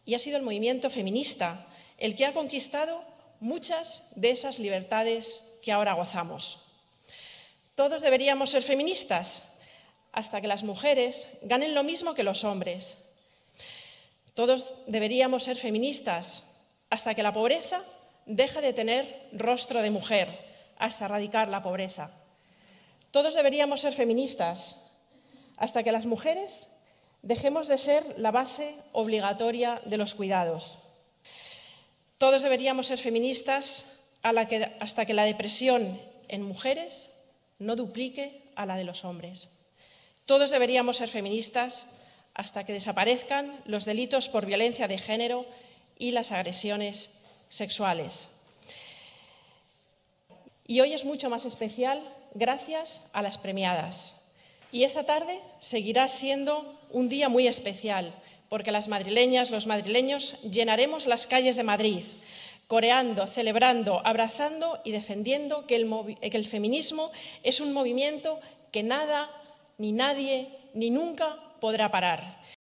Y ha sido el movimiento feminista el que ha conquistado muchas de esas libertades que ahora gozamos. Todos deberíamos ser feministas hasta que las mujeres ganen lo mismo que los hombres. Todos deberíamos ser feministas hasta que la pobreza deje de tener rostro de mujer, hasta erradicar la pobreza. Todos deberíamos ser feministas hasta que las mujeres dejemos de ser la base obligatoria de los cuidados. Todos deberíamos ser feministas hasta que la depresión en mujeres no duplique a la de los hombres. Todos deberíamos ser feministas hasta que desaparezcan los delitos por violencia de género y las agresiones sexuales. Y hoy es mucho más especial gracias a las premiadas. Y esa tarde seguirá siendo un día muy especial, porque las madrileñas, los madrileños llenaremos las calles de Madrid, coreando, celebrando, abrazando y defendiendo que el feminismo es un movimiento que nada, ni nadie, ni nunca podrá parar.